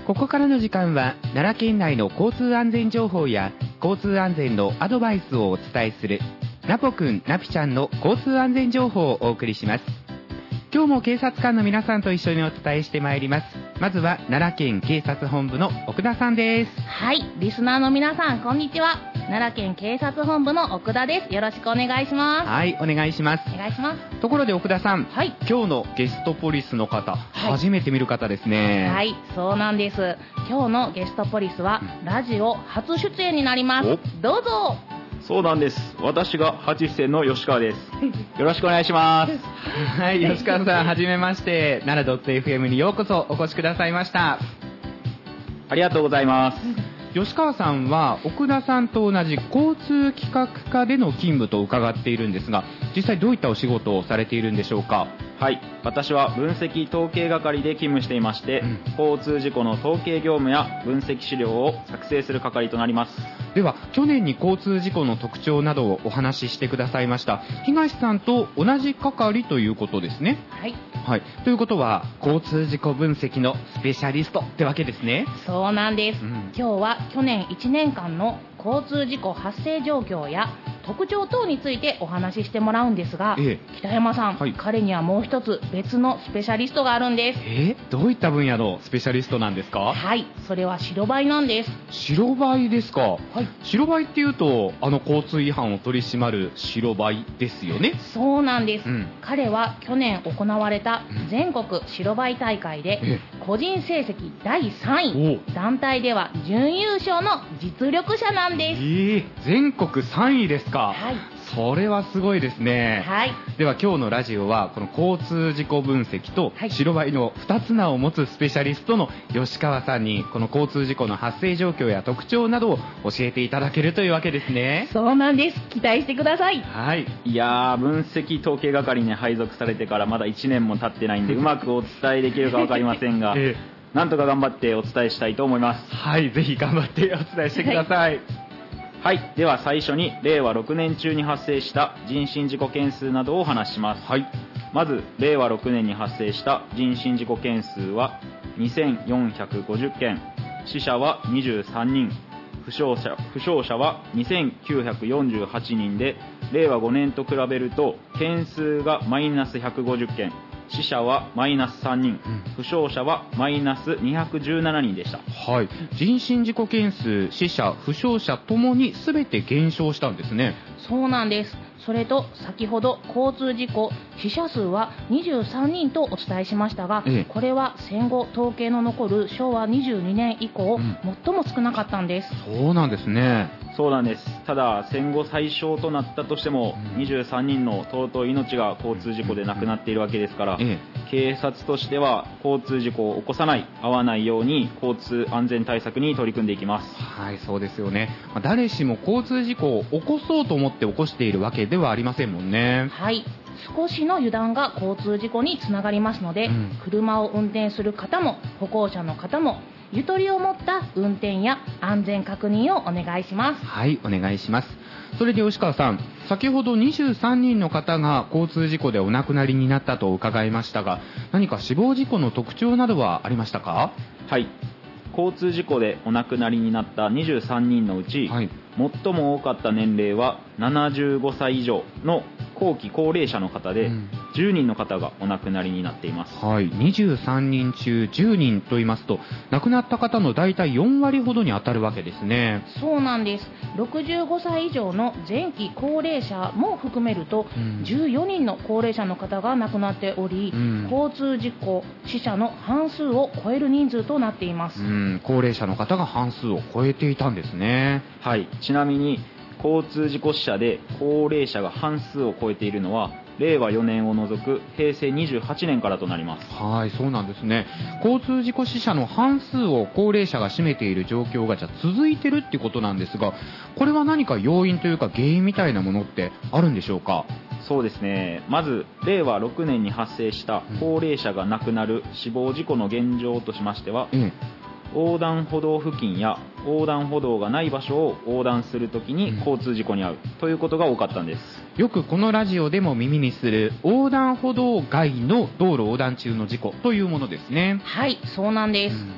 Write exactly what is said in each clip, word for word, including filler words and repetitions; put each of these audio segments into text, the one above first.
ここからの時間は奈良県内の交通安全情報や交通安全のアドバイスをお伝えするナポくんナピちゃんの交通安全情報をお送りします。今日も警察官の皆さんと一緒にお伝えしてまいります。まずは奈良県警察本部の奥田さんです。 はい、リスナーの皆さんこんにちは。奈良県警察本部の奥田です。よろしくお願いします。 はい、お願いします。 お願いします。 ところで奥田さん、 はい、 今日のゲストポリスの方、 はい、 初めて見る方ですね。 はい、そうなんです。今日のゲストポリスは、うん、ラジオ初出演になります。どうぞ。 そうなんです。私が初出演の吉川です。よろしくお願いします。 はい、吉川さん、はじめまして。奈良 .fm にようこそお越しくださいました。 ありがとうございます。 吉川さんは奥田さんと同じ交通企画課での勤務と伺っているんですが、実際どういったお仕事をされているんでしょうか？ はい、私は分析統計係で勤務していまして、うん、交通事故の統計業務や分析資料を作成する係となります。 では去年に交通事故の特徴などをお話ししてくださいました東さんと同じ係ということですね。 はい、 はい、ということは交通事故分析のスペシャリストってわけですね。 そうなんです、うん、今日は去年いちねんかんの交通事故発生状況や特徴等についてお話ししてもらうんですが、ええ、北山さん、はい、彼にはもう一つ別のスペシャリストがあるんです。 えー、どういった分野のスペシャリストなんですか？ はい、それは白バイなんです。 白バイですか？ はい、 白バイっていうとあの交通違反を取り締まる白バイですよね。 そうなんです、うん、彼は去年行われた全国白バイ大会で個人成績だいさんい、団体では準優勝の実力者なんです。 えー、全国さんいですか？ はい、 それはすごいですね。 はい、 では今日のラジオはこの交通事故分析と白バイのふたつ名を持つスペシャリストの吉川さんにこの交通事故の発生状況や特徴などを教えていただけるというわけですね。 そうなんです。期待してください。 はい、 いやー、分析統計係に配属されてからまだいちねんも経ってないんでうまくお伝えできるか分かりませんが、えー、なんとか頑張ってお伝えしたいと思います。 はい、ぜひ頑張ってお伝えしてください。はいはい、では最初にれいわろくねん中に発生した人身事故件数などをお話しします。 はい、 まずれいわろくねんに発生した人身事故件数はにせんよんひゃくごじゅっけん、死者はにじゅうさんにん、負傷者、負傷者はにせんきゅうひゃくよんじゅうはちにんで、れいわごねんと比べると件数がマイナスひゃくごじゅっけん、死者はマイナスさんにん、うん、負傷者はマイナスにひゃくじゅうななにんでした。 はい、人身事故件数、死者、負傷者ともに全て減少したんですね。 そうなんです。それと先ほど交通事故死者数はにじゅうさんにんとお伝えしましたが、ええ、これは戦後統計の残るしょうわにじゅうにねん以降、うん、最も少なかったんです。 そうなんですね。 そうなんです。ただ戦後最小となったとしても、うん、にじゅうさんにんの尊い命が交通事故で亡くなっているわけですから、うん、ええ、警察としては交通事故を起こさない、合わないように交通安全対策に取り組んでいきます。 はい、そうですよね。まあ、誰しも交通事故を起こそうと思って起こしているわけではありませんもんね。 はい、少しの油断が交通事故につながりますので、うん、車を運転する方も歩行者の方もゆとりを持った運転や安全確認をお願いします。 はい、お願いします。それで吉川さん、先ほどにじゅうさんにんの方が交通事故でお亡くなりになったと伺いましたが、何か死亡事故の特徴などはありましたか？ はい、交通事故でお亡くなりになったにじゅうさんにんのうち、はい、最も多かった年齢はななじゅうごさい以上の後期高齢者の方で、うん、じゅうにんの方がお亡くなりになっています。 はい、にじゅうさんにん中じゅうにんと言いますと亡くなった方の大体よんわりほどに当たるわけですね。 そうなんです。ろくじゅうごさい以上の前期高齢者も含めると、うん、じゅうよにんの高齢者の方が亡くなっており、うん、交通事故死者の半数を超える人数となっています。 うん、高齢者の方が半数を超えていたんですね。 はい、ちなみに交通事故死者で高齢者が半数を超えているのはれいわよねんを除くへいせいにじゅうはちねんからとなります。 はい、そうなんですね。交通事故死者の半数を高齢者が占めている状況がじゃあ続いてるってことなんですが、これは何か要因というか原因みたいなものってあるんでしょうか？ そうですね。まずれいわろくねんに発生した高齢者が亡くなる死亡事故の現状としましては、うん、横断歩道付近や横断歩道がない場所を横断するときに交通事故に遭うということが多かったんです。 よくこのラジオでも耳にする横断歩道外の道路横断中の事故というものですね。 はい、そうなんです。うん、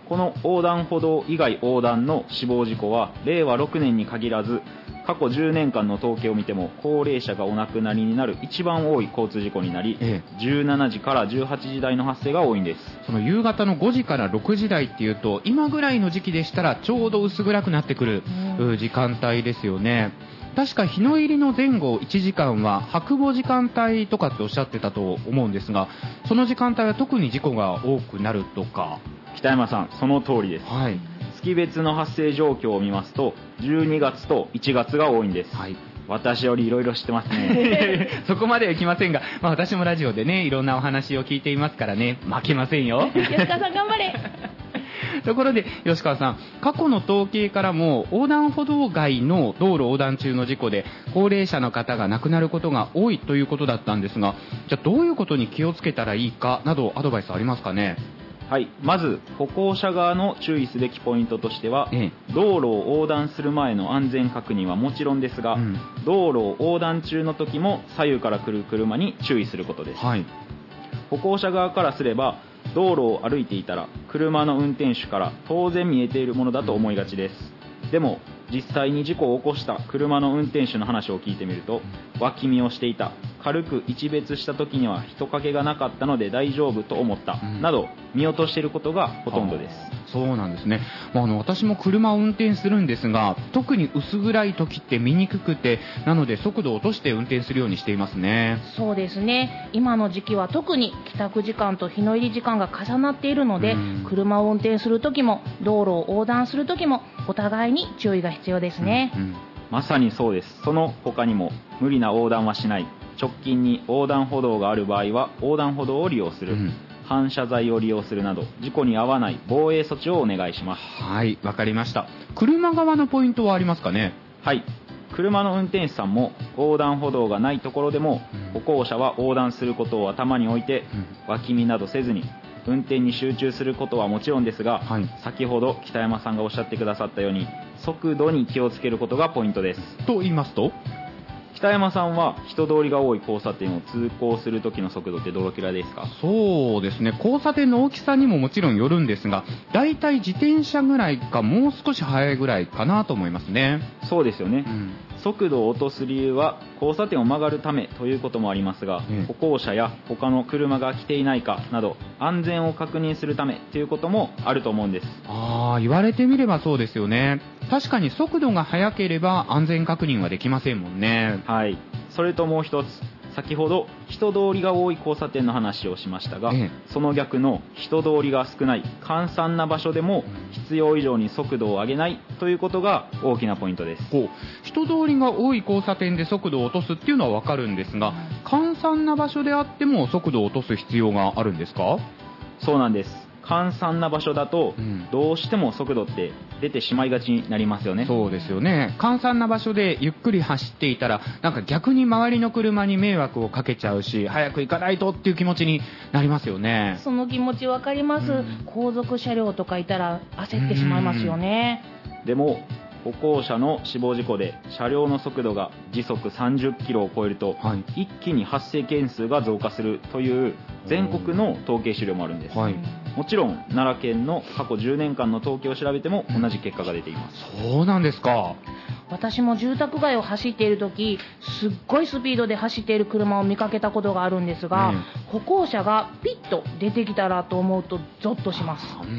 この横断歩道以外横断の死亡事故はれいわろくねんに限らず過去じゅうねんかんの統計を見ても高齢者がお亡くなりになる一番多い交通事故になり、ええ、じゅうしちじからじゅうはちじ台の発生が多いんです。 その夕方のごじからろくじ台っていうと今ぐらいの時期でしたらちょうど薄暗くなってくる、うん、時間帯ですよね。確か日の入りの前後いちじかんは白母時間帯とかっておっしゃってたと思うんですが、その時間帯は特に事故が多くなるとか。 北山さん、その通りです、はい、月別の発生状況を見ますとじゅうにがつといちがつが多いんです、はい、私よりいろいろ知ってますねそこまではいきませんが、まあ、私もラジオでねいろんなお話を聞いていますからね、負けませんよ吉川さん頑張れところで吉川さん、過去の統計からも横断歩道外の道路横断中の事故で高齢者の方が亡くなることが多いということだったんですが、じゃあどういうことに気をつけたらいいかなどアドバイスありますかね。 はい、まず歩行者側の注意すべきポイントとしては、ええ、道路を横断する前の安全確認はもちろんですが、うん、道路を横断中の時も左右から来る車に注意することです、はい、歩行者側からすれば道路を歩いていたら車の運転手から当然見えているものだと思いがちです、うん、でも実際に事故を起こした車の運転手の話を聞いてみると、脇見をしていた、軽く一別した時には人影がなかったので大丈夫と思った、うん、など見落としていることがほとんどです。 そうなんですね、まあ、あの私も車を運転するんですが特に薄暗い時って見にくくて、なので速度を落として運転するようにしていますね。 そうですね、今の時期は特に帰宅時間と日の入り時間が重なっているので、うん、車を運転する時も道路を横断する時もお互いに注意が必要ですね、うんうん、 まさにそうです。その他にも無理な横断はしない、直近に横断歩道がある場合は横断歩道を利用する、うん、反射材を利用するなど事故に遭わない防衛措置をお願いします。 はい、わかりました。車側のポイントはありますかね。 はい、車の運転手さんも横断歩道がないところでも、うん、歩行者は横断することを頭に置いて、うん、脇見などせずに運転に集中することはもちろんですが、はい、先ほど北山さんがおっしゃってくださったように速度に気をつけることがポイントです。 と言いますと、 北山さんは人通りが多い交差点を通行する時の速度ってどのくらいですか。 そうですね、交差点の大きさにももちろんよるんですが、だいたい自転車ぐらいかもう少し速いぐらいかなと思いますね。 そうですよね、うん、速度を落とす理由は交差点を曲がるためということもありますが、うん、歩行者や他の車が来ていないかなど安全を確認するためということもあると思うんです。 ああ、言われてみればそうですよね。確かに速度が速ければ安全確認はできませんもんね。 はい、それともう一つ、先ほど人通りが多い交差点の話をしましたが、ええ、その逆の人通りが少ない閑散な場所でも必要以上に速度を上げないということが大きなポイントです。 う人通りが多い交差点で速度を落とすっていうのは分かるんですが、閑散な場所であっても速度を落とす必要があるんですか。 そうなんです。閑散な場所だと、うん、どうしても速度って出てしまいがちになりますよね。 そうですよね。閑散な場所でゆっくり走っていたらなんか逆に周りの車に迷惑をかけちゃうし、早く行かないとっていう気持ちになりますよね。 その気持ちわかります、うん、後続車両とかいたら焦ってしまいますよね。 でも歩行者の死亡事故で車両の速度が時速さんじゅっキロを超えると、はい、一気に発生件数が増加するという全国の統計資料もあるんです、はい、もちろん奈良県の過去じゅうねんかんの統計を調べても同じ結果が出ています、 うん、そうなんですか。 私も住宅街を走っている時、すっごいスピードで走っている車を見かけたことがあるんですが、うん、歩行者がピッと出てきたらと思うとゾッとします。 うん、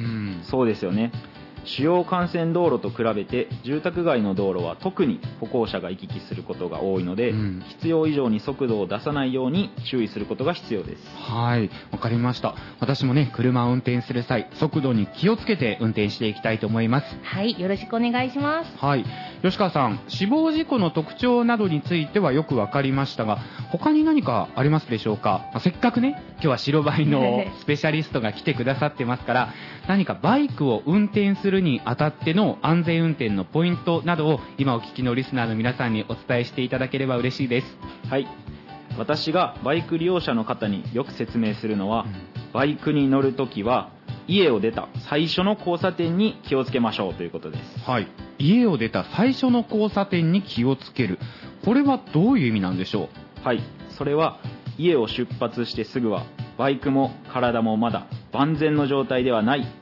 そうですよね。主要幹線道路と比べて住宅街の道路は特に歩行者が行き来することが多いので、うん、必要以上に速度を出さないように注意することが必要です。 はい、わかりました。私もね、車を運転する際速度に気をつけて運転していきたいと思います。 はい、よろしくお願いします。 はい、吉川さん、死亡事故の特徴などについてはよくわかりましたが、他に何かありますでしょうか。まあ、せっかくね、今日は白バイのスペシャリストが来てくださってますから何かバイクを運転するにあたっての安全運転のポイントなどを今お聞きのリスナーの皆さんにお伝えしていただければ嬉しいです。 はい、私がバイク利用者の方によく説明するのは、うん、バイクに乗るときは家を出た最初の交差点に気をつけましょうということです。 はい、家を出た最初の交差点に気をつける、これはどういう意味なんでしょう。はい、それは家を出発してすぐはバイクも体もまだ万全の状態ではない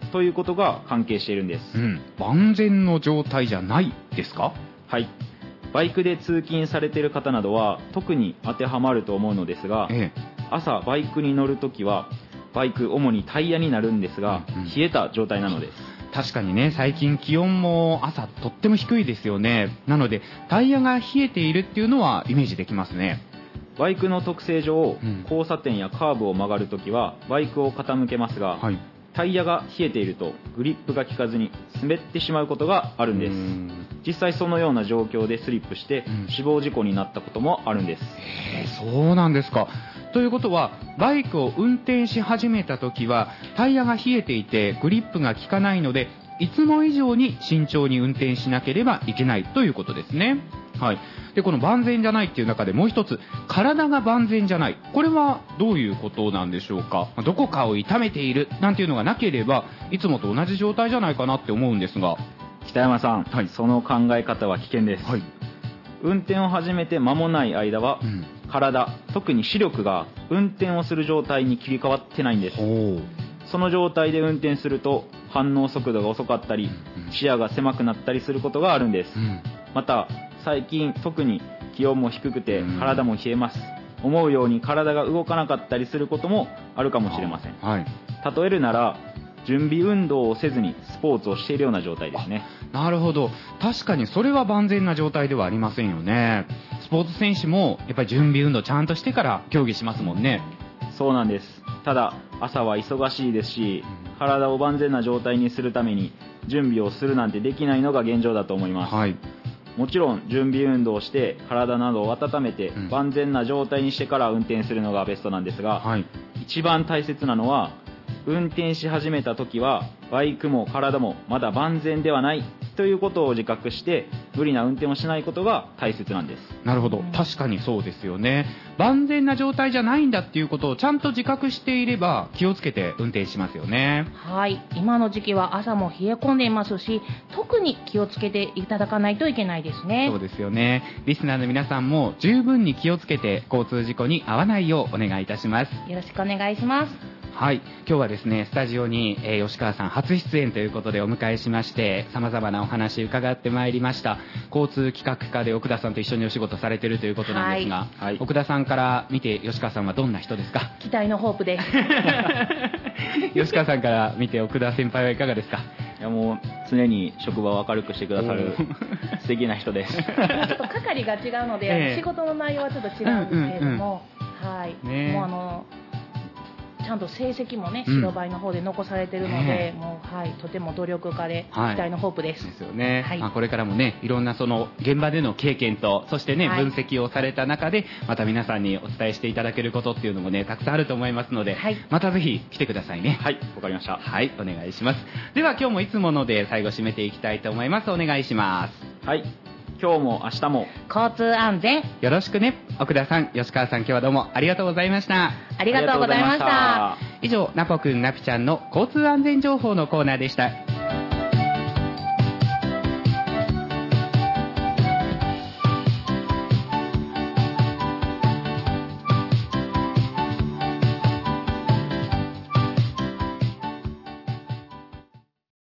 ということが関係しているんです、 うん、万全の状態じゃないですか？ はい。バイクで通勤されている方などは特に当てはまると思うのですが、ええ、朝バイクに乗るときはバイク主にタイヤになるんですが、うんうん、冷えた状態なのです。 確かにね、最近気温も朝とっても低いですよね。なのでタイヤが冷えているっていうのはイメージできますね。 バイクの特性上、うん、交差点やカーブを曲がるときはバイクを傾けますが、はい、タイヤが冷えているとグリップが効かずに滑ってしまうことがあるんです。実際そのような状況でスリップして死亡事故になったこともあるんです。 へー、そうなんですか。ということはバイクを運転し始めた時はタイヤが冷えていてグリップが効かないのでいつも以上に慎重に運転しなければいけないということですね。はい。でこの万全じゃないっていう中でもう一つ、体が万全じゃない、これはどういうことなんでしょうか？どこかを痛めているなんていうのがなければいつもと同じ状態じゃないかなって思うんですが。 北山さん、はい、その考え方は危険です、はい、運転を始めて間もない間は、うん、体、特に視力が運転をする状態に切り替わってないんです。その状態で運転すると反応速度が遅かったり、うん、視野が狭くなったりすることがあるんです、うん、また最近特に気温も低くて体も冷えます、うん、思うように体が動かなかったりすることもあるかもしれません、はい、例えるなら準備運動をせずにスポーツをしているような状態ですね。 なるほど。確かにそれは万全な状態ではありませんよね。スポーツ選手もやっぱり準備運動ちゃんとしてから競技しますもんね。 そうなんです。ただ朝は忙しいですし、体を万全な状態にするために準備をするなんてできないのが現状だと思います、はい、もちろん準備運動をして体などを温めて万全な状態にしてから運転するのがベストなんですが、はい、一番大切なのは運転し始めた時はバイクも体もまだ万全ではないということを自覚して無理な運転をしないことが大切なんです。 なるほど、確かにそうですよね。万全な状態じゃないんだっていうことをちゃんと自覚していれば気をつけて運転しますよね。 はい、今の時期は朝も冷え込んでいますし、特に気をつけていただかないといけないですね。 そうですよね。リスナーの皆さんも十分に気をつけて交通事故に遭わないようお願いいたします。 よろしくお願いします。 はい、今日はですねスタジオに、えー、吉川さん初出演ということでお迎えしまして様々なお話伺ってまいりました。交通企画課で奥田さんと一緒にお仕事されているということなんですが、はい、奥田さんから見て吉川さんはどんな人ですか？ 期待のホープです吉川さんから見て奥田先輩はいかがですか？ いやもう常に職場を明るくしてくださる素敵な人ですちょっと係が違うので、えー、仕事の内容はちょっと違うんですけれども、うんうんうん、はい、ね、もうあのちゃんと成績もね、白バイの方で残されているので、ね、もう、はい、とても努力家で、期待のホープです。 ですよね。はい、まあ、これからもね、いろんなその現場での経験と、そしてね、はい、分析をされた中で、また皆さんにお伝えしていただけることっていうのもね、たくさんあると思いますので、はい、またぜひ来てくださいね。 はい、わかりました。 はい、お願いします。では今日もいつもので最後締めていきたいと思います。お願いします。 はい。今日も明日も交通安全よろしくね。奥田さん、吉川さん、今日はどうもありがとうございました。 ありがとうございました。 以上、ナポくんナピちゃんの交通安全情報のコーナーでした。